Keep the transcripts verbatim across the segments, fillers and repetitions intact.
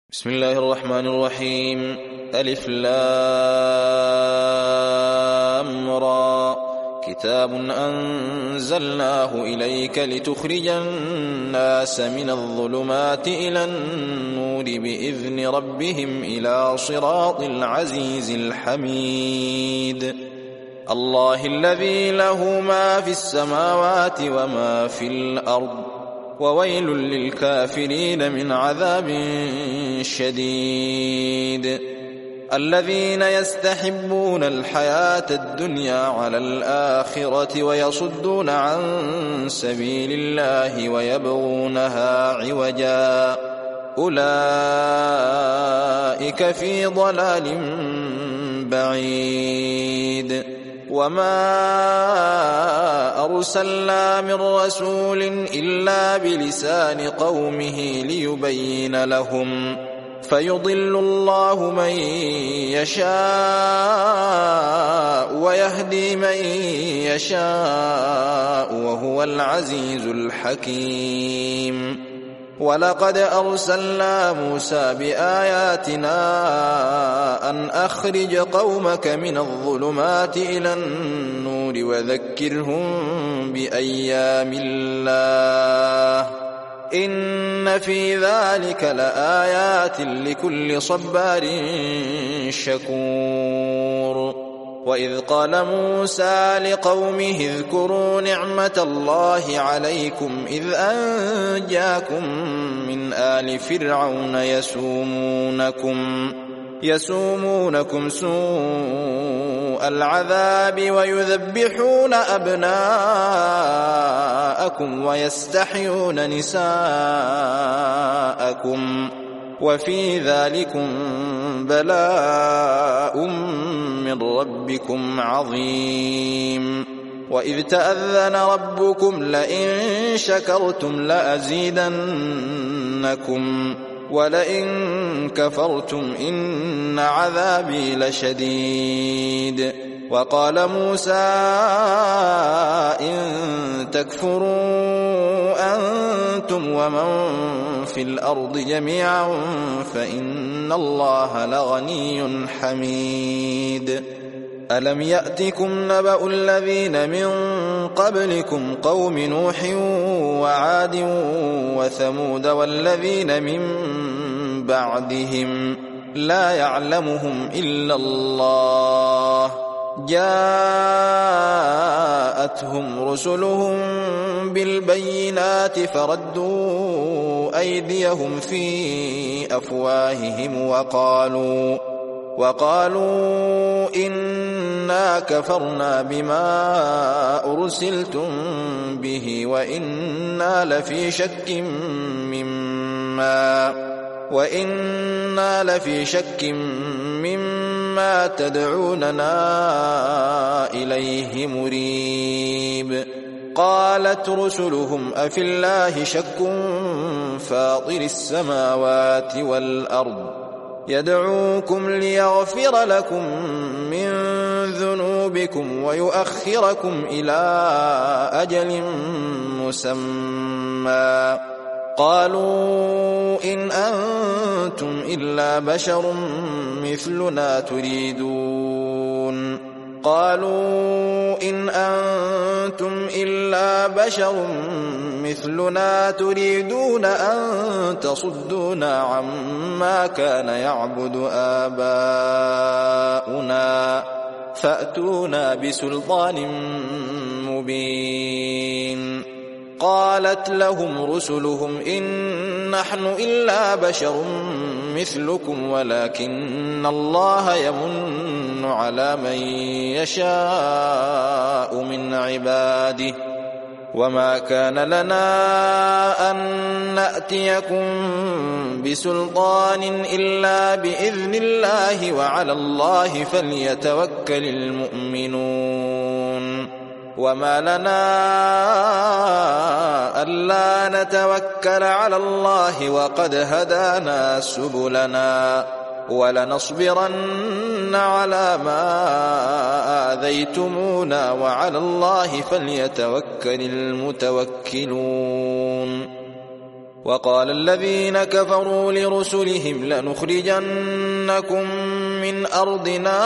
بسم الله الرحمن الرحيم. ألف لام را. كتاب أنزلناه إليك لتخرج الناس من الظلمات إلى النور بإذن ربهم إلى صراط العزيز الحميد. الله الذي له ما في السماوات وما في الأرض، وويل للكافرين من عذاب شديد. الذين يستحبون الحياة الدنيا على الآخرة ويصدون عن سبيل الله ويبغونها عوجا، أولئك في ضلال بعيد. وما أرسلنا من رسول إلا بلسان قومه ليبين لهم، فيضل الله من يشاء ويهدي من يشاء وهو العزيز الحكيم. ولقد أرسلنا موسى بآياتنا أن أخرج قومك من الظلمات إلى النور وذكرهم بأيام الله، إن في ذلك لآيات لكل صبار شكور. وإذ قال موسى لقومه اذكروا نعمة الله عليكم إذ أنجاكم من آل فرعون يسومونكم يسومونكم سوء العذاب ويذبحون أبناءكم ويستحيون نساءكم، وفي ذلكم بلاء من ربكم عظيم. وإذ تأذن ربكم لئن شكرتم لأزيدنكم ولئن كفرتم إن عذابي لشديد. وقال موسى إن تكفروا أنتم ومن في الأرض جميعا فإن الله لغني حميد. ألم يأتكم نبأ الذين من قبلكم قوم نوح وعاد وثمود والذين من بعدهم لا يعلمهم إلا الله، جاءتهم رسلهم بالبينات فردوا أيديهم في أفواههم وقالوا وقالوا إنا كفرنا بما أرسلتم به وإنا لفي شك مما وإنا لفي شك مما تدعوننا إليه مريب. قالت رسلهم أفي الله شك فاطر السماوات والأرض يدعوكم ليغفر لكم من ذنوبكم ويؤخركم إلى أجل مسمى. قالوا إن أنتم إلا بشر مثلنا تريدون قالوا إن أنتم إلا بشر مثلنا تريدون أن تصدونا عما كان يعبد آباؤنا فأتونا بسلطان مبين. قالت لهم رسلهم إن نحن إلا بشر مثلكم ولكن الله يمن على من يشاء من عباده، وما كان لنا أن نأتيكم بسلطان إلا بإذن الله وعلى الله فليتوكل المؤمنون. وما لنا ألا نتوكل على الله وقد هدانا سبلنا ولنصبرن على ما آذيتمونا وعلى الله فليتوكل المتوكلون. وقال الذين كفروا لرسلهم لنخرجنكم من أرضنا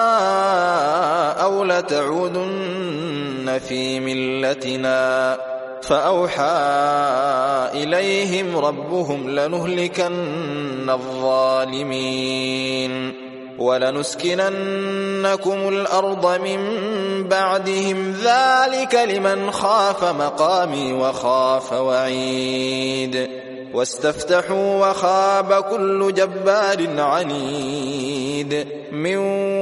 أو لتعودن في ملتنا فأوحى إليهم ربهم لنهلكن الظالمين ولنسكننكم الأرض من بعدهم ذلك لمن خاف مقامي وخاف وعيد واستفتحوا وخاب كل جبار عنيد من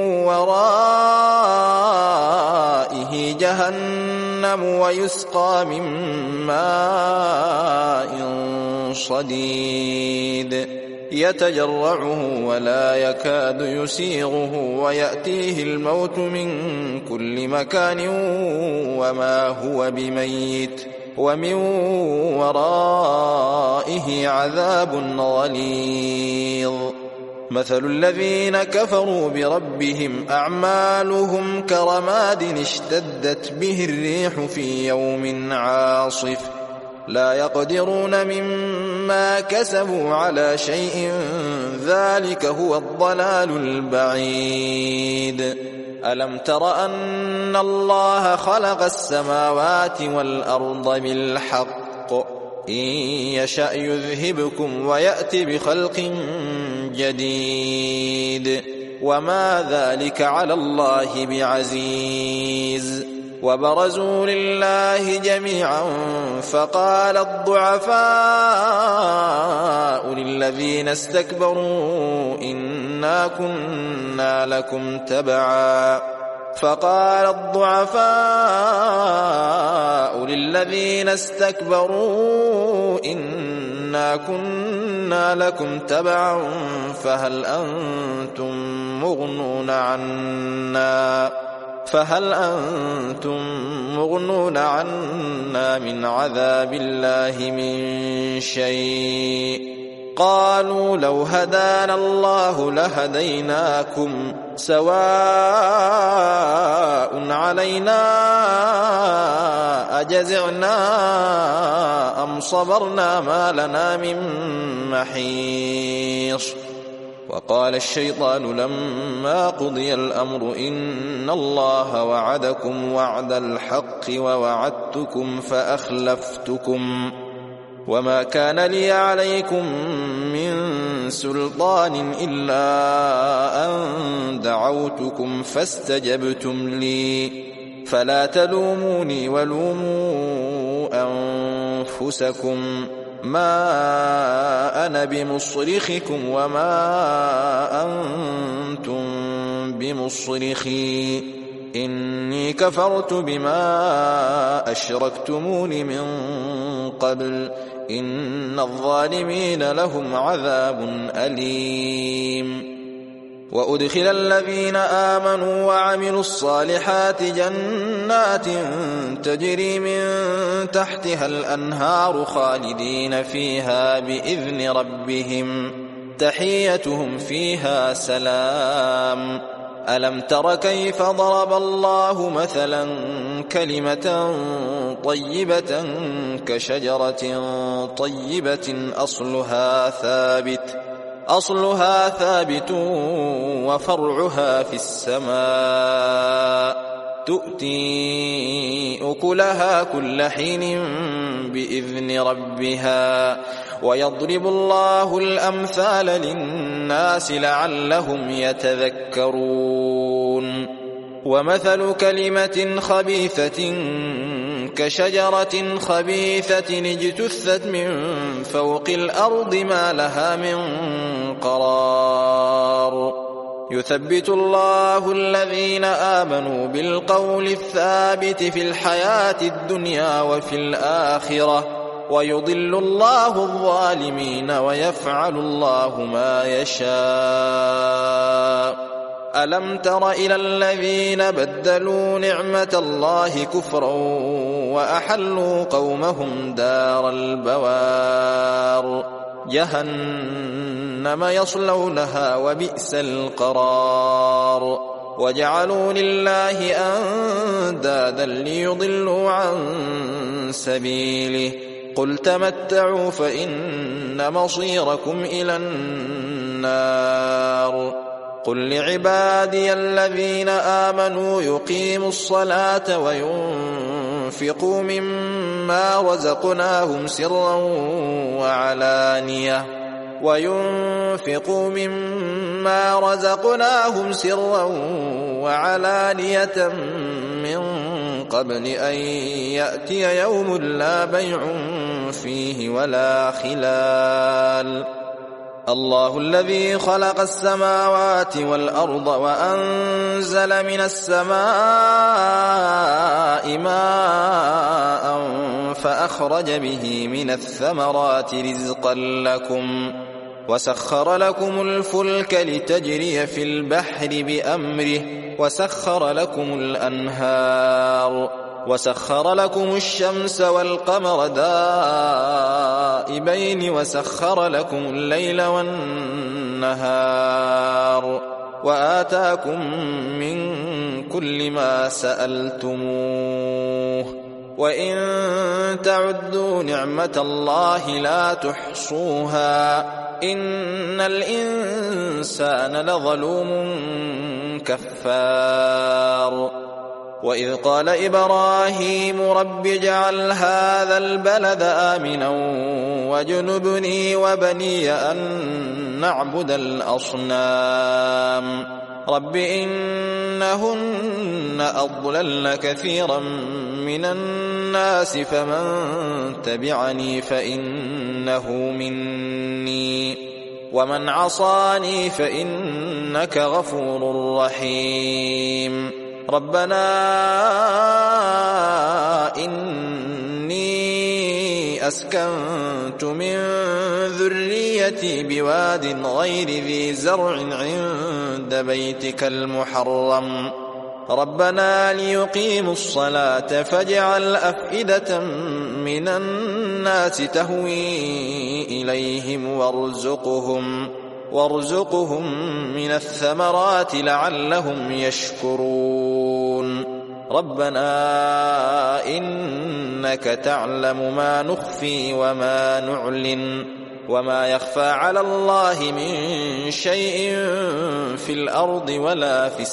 ورائه جهنم ويسقى من ماء صديد يتجرعه ولا يكاد يسيغه ويأتيه الموت من كل مكان وما هو بميت ومن ورائه عذاب غليظ مثل الذين كفروا بربهم أعمالهم كرماد اشتدت به الريح في يوم عاصف لا يقدرون مما كسبوا على شيء ذلك هو الضلال البعيد ألم تر أن الله خلق السماوات والأرض بالحق إن يشأ يذهبكم ويأتي بخلق جديد وما ذلك على الله بعزيز وبرزوا لله جميعا فقال الضعفاء للذين استكبروا إنا كنا لكم تبعا فقال الضعفاء للذين استكبروا إنا كنا لكم تبعا فهل أنتم مغنون عنا فهل أنتم مغنون عنا من عذاب الله من شيء قالوا لو هدانا الله لهديناكم سواء علينا أجزعنا أم صبرنا ما لنا من محيص وقال الشيطان لما قضي الأمر إن الله وعدكم وعد الحق ووعدتكم فأخلفتكم وما كان لي عليكم من سلطان إلا أن دعوتكم فاستجبتم لي فلا تلوموني ولوموا أنفسكم ما أنا بمصرخكم وما أنتم بمصرخي إني كفرت بما أشركتمون من قبل إن الظالمين لهم عذاب أليم وأدخل الذين آمنوا وعملوا الصالحات جنات تجري من تحتها الأنهار خالدين فيها بإذن ربهم تحيتهم فيها سلام ألم تر كيف ضرب الله مثلا كلمة طيبة كشجرة طيبة أصلها ثابت أصلها ثابت وفرعها في السماء تؤتي أكلها كل حين بإذن ربها ويضرب الله الأمثال للناس لعلهم يتذكرون ومثل كلمة خبيثة كشجرة خبيثة اجتثت من فوق الأرض ما لها من قرار يثبت الله الذين آمنوا بالقول الثابت في الحياة الدنيا وفي الآخرة ويضل الله الظالمين ويفعل الله ما يشاء ألم تر إلى الذين بدلوا نعمة الله كفرا وأحلوا قومهم دار البوار جهنم يصلونها وبئس القرار وجعلوا لله أندادا ليضلوا عن سبيله قل تمتعوا فإن مصيركم إلى النار قل لعبادي الذين آمنوا يقيموا الصلاة وينفقوا مما رزقناهم سرا وعلانية وينفقوا مما رزقناهم سرا وعلانية من قبل أن يأتي يوم لا بيع فيه ولا خلال الله الذي خلق السماوات والأرض وأنزل من السماء ماء فأخرج به من الثمرات رزقا لكم وسخر لكم الفلك لتجري في البحر بأمره وسخر لكم الأنهار وسخر لكم الشمس والقمر دائبين وسخر لكم الليل والنهار وآتاكم من كل ما سألتموه وإن تعدوا نعمة الله لا تحصوها إن الإنسان لظلوم كفار وإذ قال إبراهيم رب اجعل هذا البلد آمنا واجنبني وبني أن نعبد الأصنام رب إنهن أضللن كثيرا من الناس فمن تبعني فإنه مني ومن عصاني فإنك غفور رحيم ربنا إني أسكنت من ذريتي بواد غير ذي زرع عند بيتك المحرم ربنا ليقيموا الصلاة فاجعل أفئدة من الناس تهوي إليهم وارزقهم وارزقهم من الثمرات لعلهم يشكرون ربنا إنك تعلم ما نخفي وما نعلن وما يخفى على الله من شيء في الأرض ولا في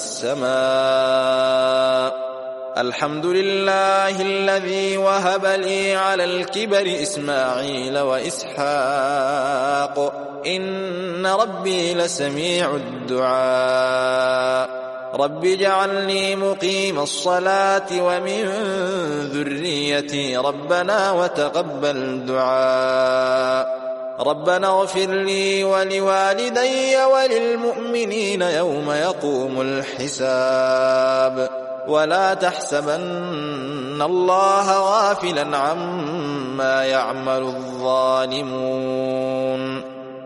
السماء الحمد لله الذي وهب لي على الكبر إسماعيل وإسحاق إن ربي لسميع الدعاء رب اجعلني مقيم الصلاة ومن ذريتي ربنا وتقبل دعاء ربنا اغفر لي ولوالدي وللمؤمنين يوم يقوم الحساب ولا تحسبن الله غافلا عما يعمل الظالمون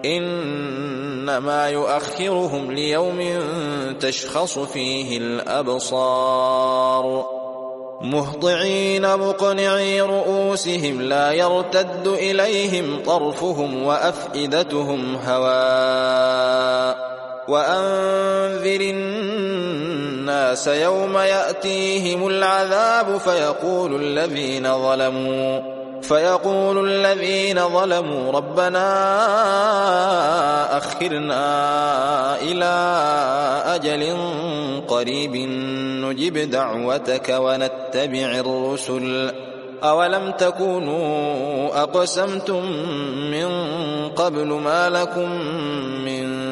إنما يؤخرهم ليوم تشخص فيه الأبصار مهطعين مقنعي رؤوسهم لا يرتد إليهم طرفهم وأفئدتهم هواء وأنذر الناس يوم يأتيهم العذاب فيقول الذين ظلموا فيقول الذين ظلموا ربنا أخرنا إلى أجل قريب نجب دعوتك ونتبع الرسل أولم تكونوا أقسمتم من قبل ما لكم من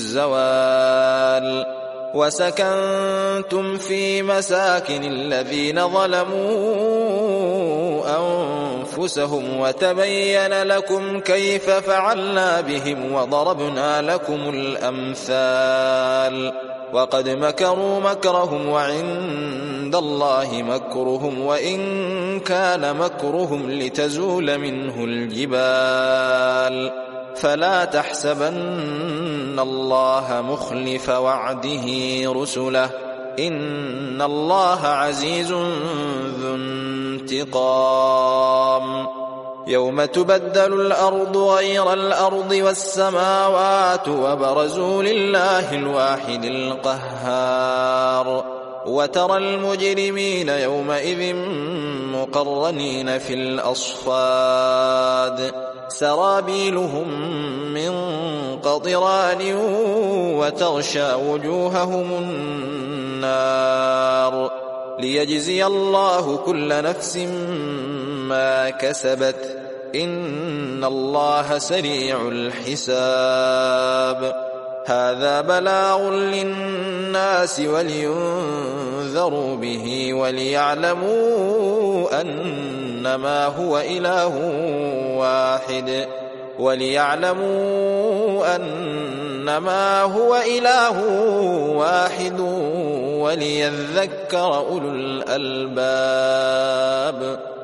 زوال وسكنتم في مساكن الذين ظلموا أنفسهم وتبين لكم كيف فعلنا بهم وضربنا لكم الأمثال وقد مكروا مكرهم وعند الله مكرهم وإن كان مكرهم لتزول منه الجبال فلا تحسبن الله مخلف وعده رسله إن الله عزيز ذو انتقام يوم تبدل الأرض غير الأرض والسماوات وبرزوا لله الواحد القهار وترى المجرمين يومئذ مقرنين في الأصفاد سرابيلهم من قطران وتغشى وجوههم النار ليجزي الله كل نفس ما كسبت إن الله سريع الحساب هذا بلاغ للناس ولينذروا به وليعلموا أنما هو إله واحد وليعلموا أنما هو إله واحد وليذكر أولو الألباب.